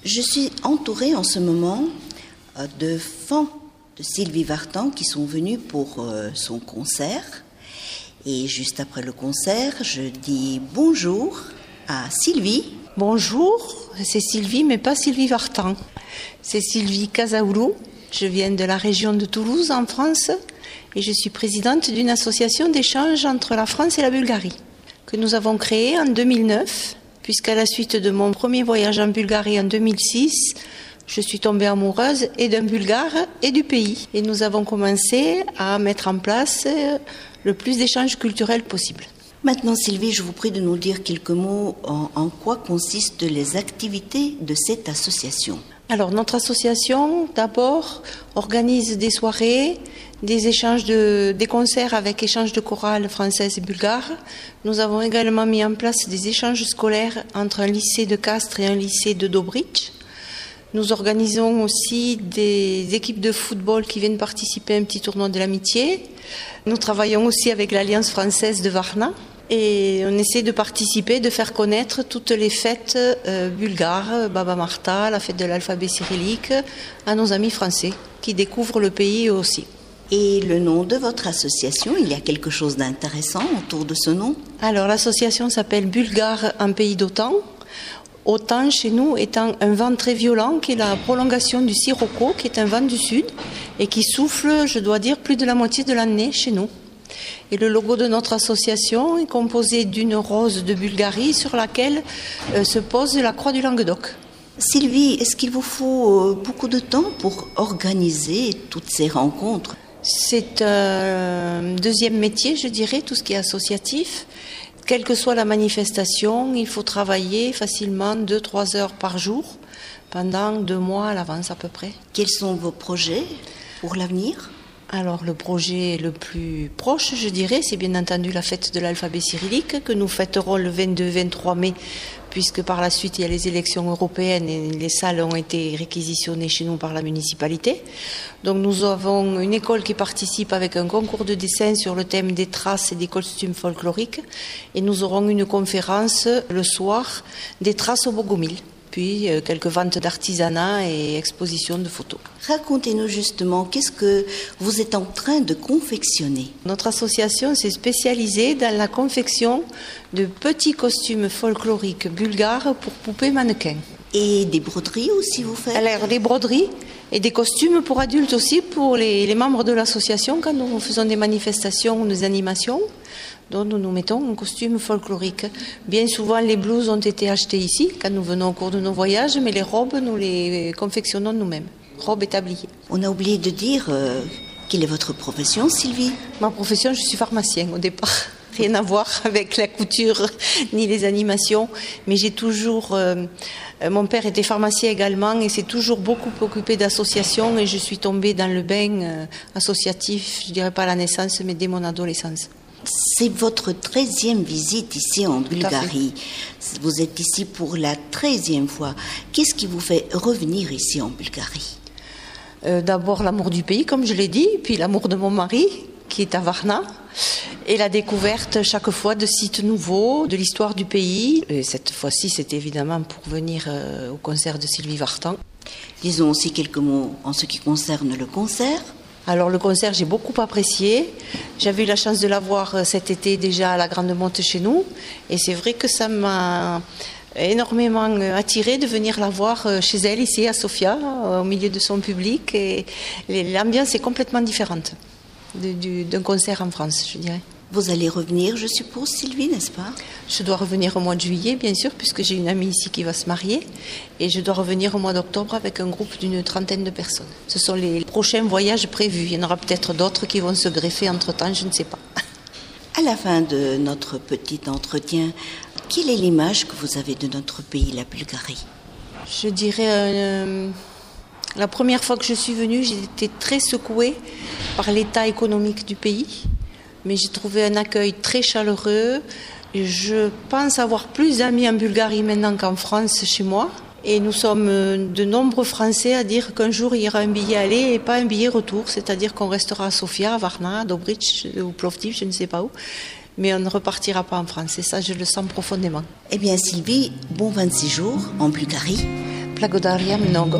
Je suis entourée en ce moment de fans de Sylvie Vartan qui sont venus pour son concert. Et juste après le concert, je dis bonjour à Sylvie. Bonjour, c'est Sylvie, mais pas Sylvie Vartan. C'est Sylvie Casaoulou. Je viens de la région de Toulouse, en France, et je suis présidente d'une association d'échange entre la France et la Bulgarie, que nous avons créée en 2009, puisqu'à la suite de mon premier voyage en Bulgarie en 2006, je suis tombée amoureuse et d'un Bulgare et du pays. Et nous avons commencé à mettre en place le plus d'échanges culturels possible. Maintenant, Sylvie, je vous prie de nous dire quelques mots en quoi consistent les activités de cette association. Alors, notre association, d'abord, organise des soirées, des échanges des concerts avec échanges de chorales françaises et bulgares. Nous avons également mis en place des échanges scolaires entre un lycée de Castres et un lycée de Dobrich. Nous organisons aussi des équipes de football qui viennent participer à un petit tournoi de l'amitié. Nous travaillons aussi avec l'Alliance française de Varna. Et on essaie de participer, de faire connaître toutes les fêtes bulgares, Baba Marta, la fête de l'alphabet cyrillique, à nos amis français qui découvrent le pays eux aussi. Et le nom de votre association, il y a quelque chose d'intéressant autour de ce nom? Alors l'association s'appelle Bulgare en pays d'Otan. Otan chez nous étant un vent très violent qui est la prolongation du sirocco, qui est un vent du sud et qui souffle, je dois dire, plus de la moitié de l'année chez nous. Et le logo de notre association est composé d'une rose de Bulgarie sur laquelle se pose la croix du Languedoc. Sylvie, est-ce qu'il vous faut beaucoup de temps pour organiser toutes ces rencontres? C'est un deuxième métier, je dirais, tout ce qui est associatif. Quelle que soit la manifestation, il faut travailler facilement 2-3 heures par jour pendant 2 mois à l'avance à peu près. Quels sont vos projets pour l'avenir? Alors le projet le plus proche, je dirais, c'est bien entendu la fête de l'alphabet cyrillique que nous fêterons le 22-23 mai, puisque par la suite il y a les élections européennes et les salles ont été réquisitionnées chez nous par la municipalité. Donc nous avons une école qui participe avec un concours de dessin sur le thème des traces et des costumes folkloriques, et nous aurons une conférence le soir des traces au Bogomil. Puis quelques ventes d'artisanat et expositions de photos. Racontez-nous justement, qu'est-ce que vous êtes en train de confectionner? Notre association s'est spécialisée dans la confection de petits costumes folkloriques bulgares pour poupées mannequins. Et des broderies aussi vous faites? Alors des broderies et des costumes pour adultes aussi, pour les membres de l'association quand nous faisons des manifestations ou des animations. Donc nous mettons un costume folklorique. Bien souvent, les blouses ont été achetées ici quand nous venons au cours de nos voyages, mais les robes, nous les confectionnons nous-mêmes. Robes et tabliers. On a oublié de dire quelle est votre profession, Sylvie? Ma profession, je suis pharmacienne au départ. Rien à voir avec la couture ni les animations, mais j'ai toujours... mon père était pharmacien également et s'est toujours beaucoup occupé d'associations et je suis tombée dans le bain associatif, je dirais pas à la naissance, mais dès mon adolescence. C'est votre 13e visite ici en Bulgarie. Vous êtes ici pour la 13e fois. Qu'est-ce qui vous fait revenir ici en Bulgarie? D'abord l'amour du pays, comme je l'ai dit, puis l'amour de mon mari, qui est à Varna, et la découverte chaque fois de sites nouveaux, de l'histoire du pays. Et cette fois-ci, c'était évidemment pour venir au concert de Sylvie Vartan. Disons aussi quelques mots en ce qui concerne le concert. Alors le concert, j'ai beaucoup apprécié. J'avais eu la chance de la voir cet été déjà à la Grande Motte chez nous. Et c'est vrai que ça m'a énormément attiré de venir la voir chez elle, ici à Sofia, au milieu de son public. Et l'ambiance est complètement différente d'un concert en France, je dirais. Vous allez revenir, je suppose, Sylvie, n'est-ce pas? Je dois revenir au mois de juillet, bien sûr, puisque j'ai une amie ici qui va se marier. Et je dois revenir au mois d'octobre avec un groupe d'une 30aine de personnes. Ce sont les prochains voyages prévus. Il y en aura peut-être d'autres qui vont se greffer entre-temps, je ne sais pas. À la fin de notre petit entretien, quelle est l'image que vous avez de notre pays, la Bulgarie? Je dirais... la première fois que je suis venue, j'ai été très secouée par l'état économique du pays. Mais j'ai trouvé un accueil très chaleureux. Je pense avoir plus d'amis en Bulgarie maintenant qu'en France chez moi. Et nous sommes de nombreux Français à dire qu'un jour il y aura un billet aller et pas un billet retour. C'est-à-dire qu'on restera à Sofia, à Varna, à Dobrich ou Plovdiv, je ne sais pas où. Mais on ne repartira pas en France. Et ça, je le sens profondément. Eh bien Sylvie, bon 26 jours en Bulgarie. Blagodaria mnogo.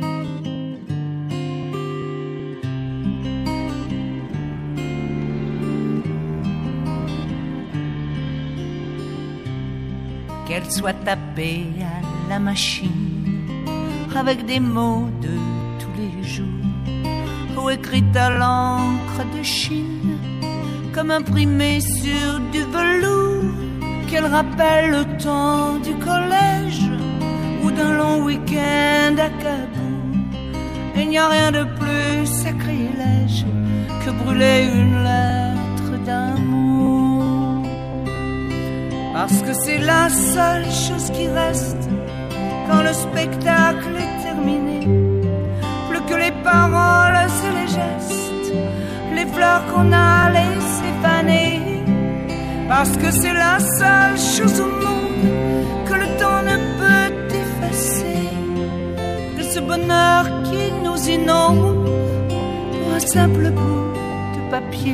Qu'elle soit tapée à la machine avec des mots de tous les jours ou écrite à l'encre de Chine comme imprimée sur du velours, qu'elle rappelle le temps du collège ou d'un long week-end à Cabourg. Il n'y a rien de plus sacrilège que brûler une lettre d'amour, parce que c'est la seule chose qui reste quand le spectacle est terminé. Plus que les paroles et les gestes, les fleurs qu'on a laissées faner, parce que c'est la seule chose au monde que le temps ne peut effacer, que ce bonheur qui nous inonde pour un simple bout de papier.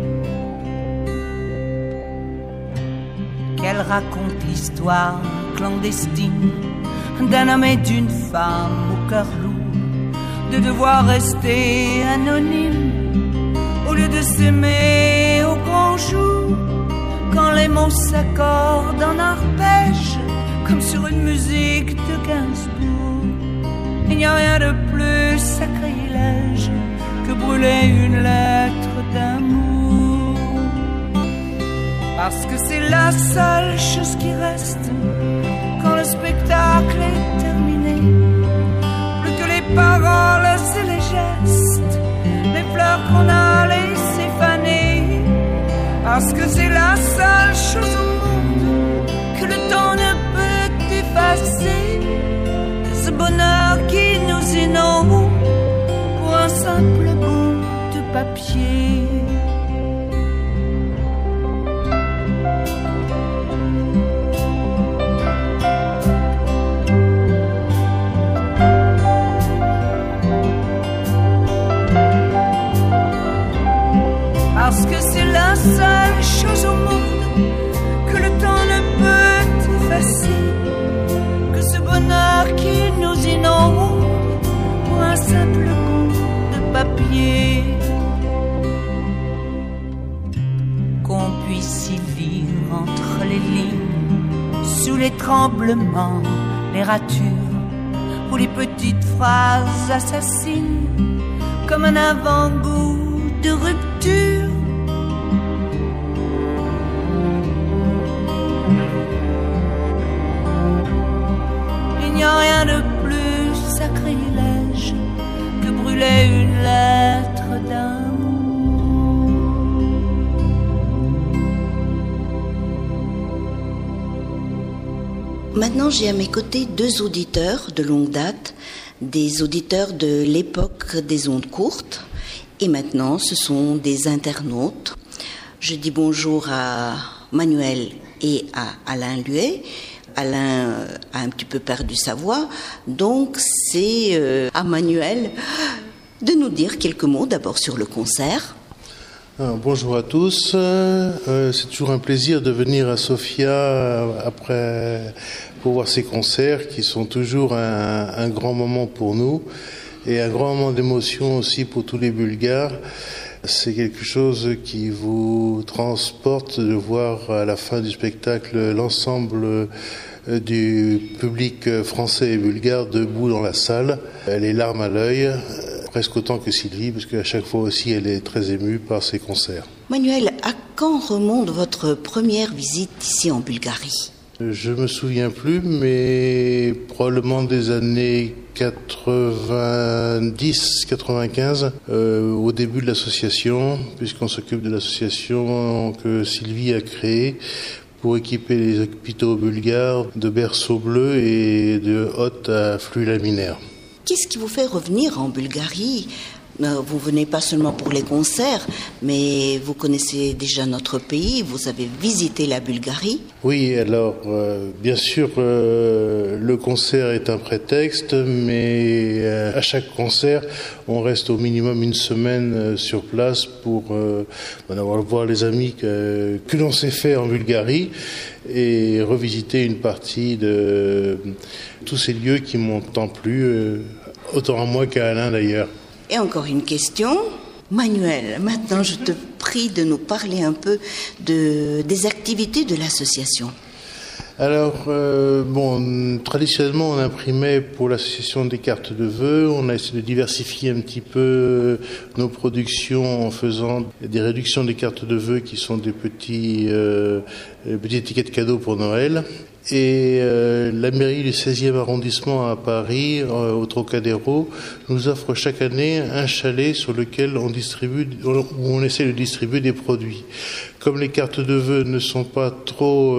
Qu'elle raconte l'histoire clandestine d'un homme et d'une femme au cœur lourd, de devoir rester anonyme au lieu de s'aimer au grand jour, quand les mots s'accordent en arpège comme sur une musique de Gainsbourg. Il n'y a rien de plus sacrilège que brûler une lettre d'amour, parce que c'est la seule chose qui reste quand le spectacle est terminé. Plus que les paroles et les gestes, les fleurs qu'on a laissées faner, parce que c'est la seule chose au monde que le temps ne peut effacer, ce bonheur qui nous inonde pour un simple bout de papier. Parce que c'est la seule chose au monde que le temps ne peut effacer, que ce bonheur qui nous inonde pour un simple bout de papier. Qu'on puisse y lire entre les lignes, sous les tremblements, les ratures ou les petites phrases assassines, comme un avant-goût de rupture. Il n'y a rien de plus sacrilège que brûler une lettre d'amour. Maintenant, j'ai à mes côtés deux auditeurs de longue date, des auditeurs de l'époque des ondes courtes, et maintenant ce sont des internautes. Je dis bonjour à Manuel et à Alain Luet. Alain a un petit peu perdu sa voix, donc c'est à Manuel de nous dire quelques mots d'abord sur le concert. Bonjour à tous, c'est toujours un plaisir de venir à Sofia après pour voir ces concerts qui sont toujours un grand moment pour nous et un grand moment d'émotion aussi pour tous les Bulgares. C'est quelque chose qui vous transporte de voir à la fin du spectacle l'ensemble du public français et bulgare debout dans la salle, les larmes à l'œil, presque autant que Sylvie, parce qu'à chaque fois aussi elle est très émue par ses concerts. Manuel, à quand remonte votre première visite ici en Bulgarie ? Je me souviens plus, mais probablement des années 90-95, au début de l'association, puisqu'on s'occupe de l'association que Sylvie a créée pour équiper les hôpitaux bulgares de berceaux bleus et de hôtes à flux laminaires. Qu'est-ce qui vous fait revenir en Bulgarie Vous venez pas seulement pour les concerts, mais vous connaissez déjà notre pays, vous avez visité la Bulgarie. Oui, alors bien sûr le concert est un prétexte, mais à chaque concert on reste au minimum une semaine sur place pour voir les amis que l'on s'est fait en Bulgarie et revisiter une partie de tous ces lieux qui m'ont tant plu, autant à moi qu'à Alain d'ailleurs. Et encore une question. Manuel, maintenant je te prie de nous parler un peu des activités de l'association. Alors, traditionnellement on imprimait pour l'association des cartes de vœux, on a essayé de diversifier un petit peu nos productions en faisant des réductions des cartes de vœux qui sont des petits étiquettes cadeaux pour Noël. Et la mairie du 16e arrondissement à Paris, au Trocadéro, nous offre chaque année un chalet sur lequel où on essaie de distribuer des produits. Comme les cartes de vœux ne sont pas trop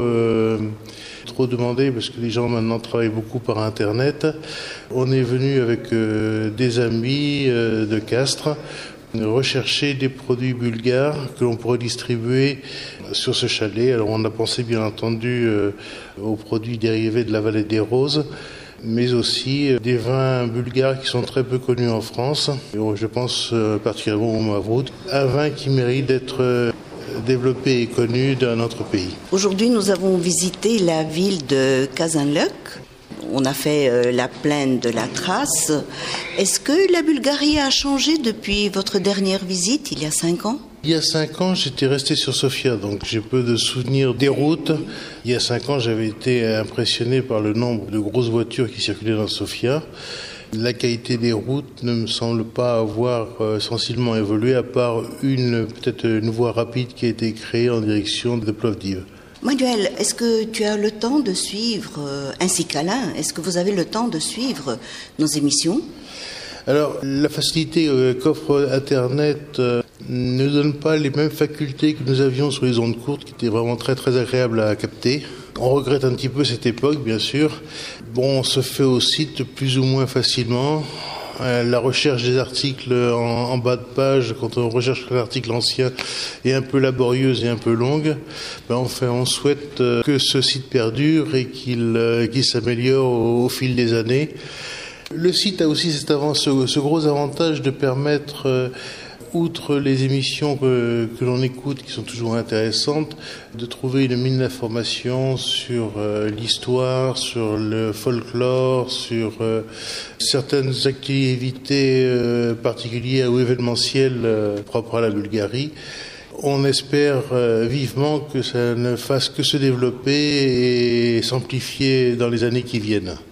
demandées, parce que les gens maintenant travaillent beaucoup par Internet, on est venu avec des amis de Castres rechercher des produits bulgares que l'on pourrait distribuer sur ce chalet. Alors on a pensé bien entendu aux produits dérivés de la vallée des Roses, mais aussi des vins bulgares qui sont très peu connus en France. Et je pense particulièrement au Mavrout, un vin qui mérite d'être développé et connu dans notre pays. Aujourd'hui, nous avons visité la ville de Kazanlăk. On a fait la plaine de la Thrace. Est-ce que la Bulgarie a changé depuis votre dernière visite, il y a 5 ans ? Il y a 5 ans, j'étais resté sur Sofia, donc j'ai peu de souvenirs des routes. Il y a 5 ans, j'avais été impressionné par le nombre de grosses voitures qui circulaient dans Sofia. La qualité des routes ne me semble pas avoir sensiblement évolué, à part peut-être une voie rapide qui a été créée en direction de Plovdiv. Manuel, est-ce que tu as le temps de suivre, ainsi qu'Alain, est-ce que vous avez le temps de suivre nos émissions ? Alors, la facilité qu'offre Internet ne donne pas les mêmes facultés que nous avions sur les ondes courtes, qui étaient vraiment très très agréables à capter. On regrette un petit peu cette époque, bien sûr. On se fait au site plus ou moins facilement. La recherche des articles en bas de page, quand on recherche un article ancien, est un peu laborieuse et un peu longue. On souhaite que ce site perdure et qu'il s'améliore au fil des années. Le site a aussi ce gros avantage de permettre, outre les émissions que l'on écoute, qui sont toujours intéressantes, de trouver une mine d'informations sur l'histoire, sur le folklore, sur certaines activités particulières ou événementielles propres à la Bulgarie. On espère vivement que ça ne fasse que se développer et s'amplifier dans les années qui viennent.